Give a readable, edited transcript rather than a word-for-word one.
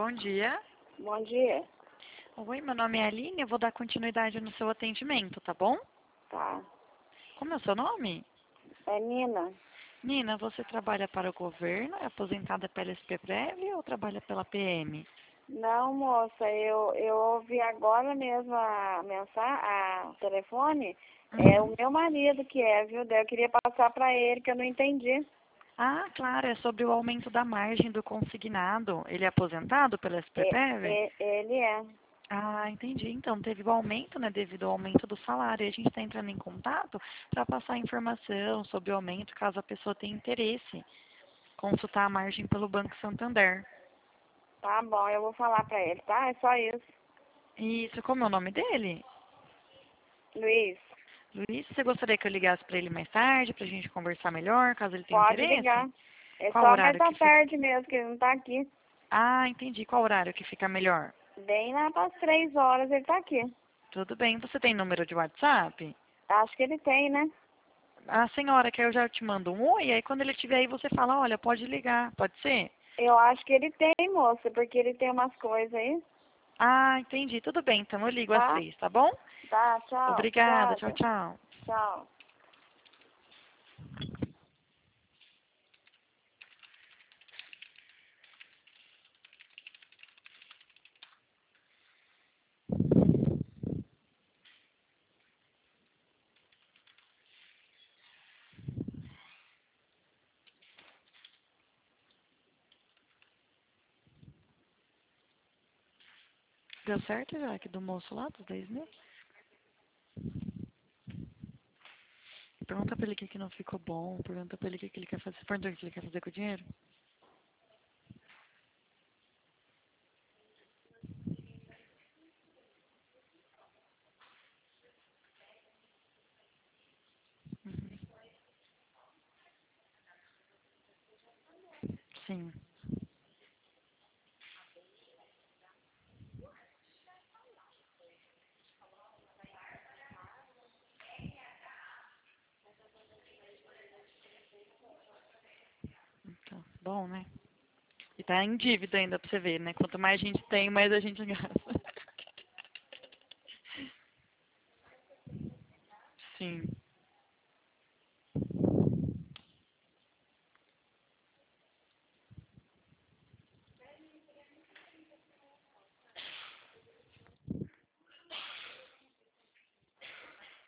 Bom dia. Bom dia. Oi, meu nome é Aline, eu vou dar continuidade no seu atendimento, tá bom? Tá. Como é o seu nome? É Nina. Nina, você trabalha para o governo, é aposentada pela SPPrev ou trabalha pela PM? Não, moça, eu ouvi agora mesmo a mensagem, o telefone. É o Uhum. meu marido que é, viu? Daí eu queria passar para ele, que eu não entendi. Ah, claro, é sobre o aumento da margem do consignado. Ele é aposentado pela SPPrev? Ele é. Ah, entendi. Então, teve o aumento, né, devido ao aumento do salário. E a gente está entrando em contato para passar informação sobre o aumento, caso a pessoa tenha interesse. Consultar a margem pelo Banco Santander. Tá bom, eu vou falar para ele, tá? É só isso. Isso, como é o nome dele? Luiz, Luiz, você gostaria que eu ligasse para ele mais tarde, para a gente conversar melhor, caso ele tenha pode interesse? ligar. É Qual só mais horário à que fica? tarde mesmo, que ele não tá aqui. Ah, entendi. Qual horário que fica melhor? Bem lá para as 3 horas ele tá aqui. Tudo bem. Você tem número de WhatsApp? Acho que ele tem, né? A senhora que eu já te mando um oi, aí quando ele estiver aí você fala, olha, pode ligar, pode ser? Eu acho que ele tem, moça, porque ele tem umas coisas aí. Ah, entendi. Tudo bem, então eu ligo às Tá? 3, tá bom? Tá, tchau. Obrigada. Tchau, Obrigada. tchau. Tchau. Deu certo já aqui do moço lá, dos 10 mil? Pergunta pra ele o que não ficou bom. Pergunta pra ele o que ele quer fazer. Você perguntou o que ele quer fazer com o dinheiro? Uhum. Sim. Então, bom, né? E tá em dívida ainda pra você ver, né? Quanto mais a gente tem, mais a gente gasta.